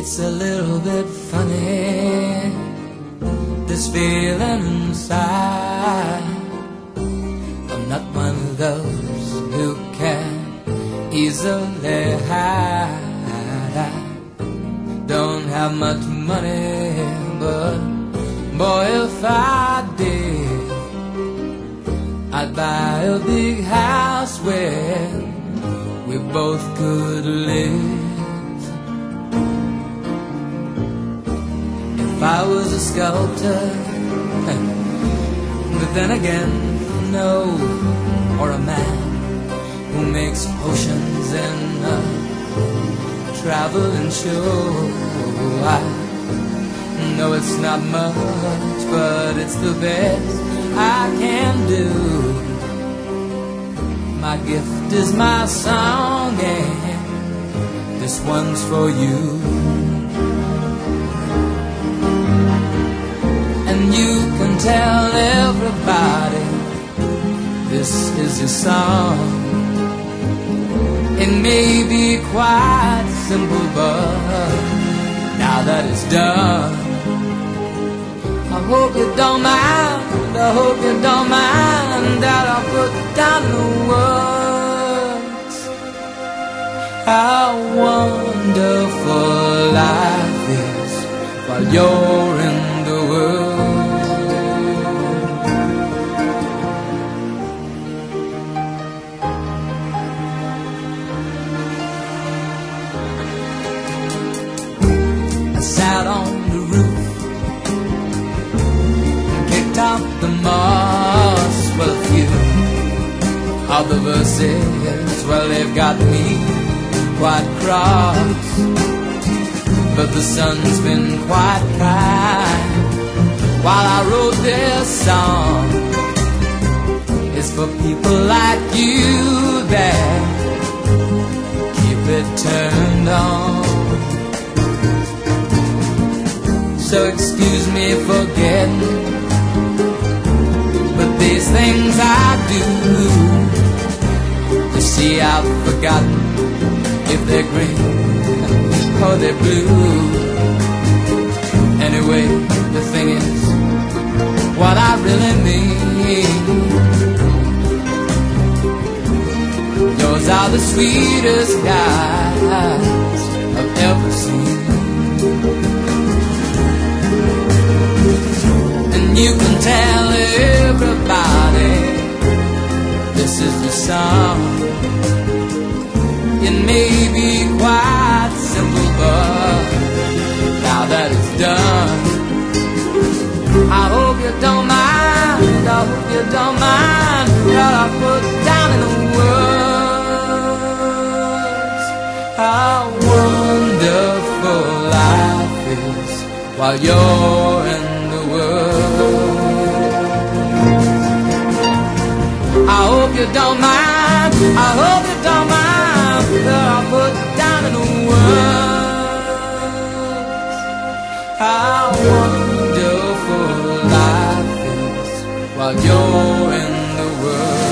It's a little bit funny, this feeling inside. I'm not one of those who can easily hide. I don't have much money, but boy, if I did, I'd buy a big house where we both could live. If I was a sculptor, but then again, no, or a man who makes potions in a traveling show. I know it's not much, but it's the best I can do. My gift is my song, and this one's for you. And you can tell everybody this is your song. It may be quite simple, but now that it's done, I hope you don't mind, I hope you don't mind that I put down the words. How wonderful life is while you're in the world. I sat on the roof, top the moss. Well, a few of the verses, well, they've got me quite cross, but the sun's been quite kind while I wrote this song. It's for people like you that keep it turned on. So excuse me for getting, but these things I do, you see, I've forgotten if they're green or they're blue. Anyway, the thing is, what I really mean, yours are the sweetest eyes I've ever seen. And you can tell everybody this is the song. It may be quite simple, but now that it's done, I hope you don't mind, I hope you don't mind what I put down in the words. How wonderful life is while you're in the world. I hope you don't mind, I hope you don't mind that I put down in the words. How wonderful life is while you're in the world.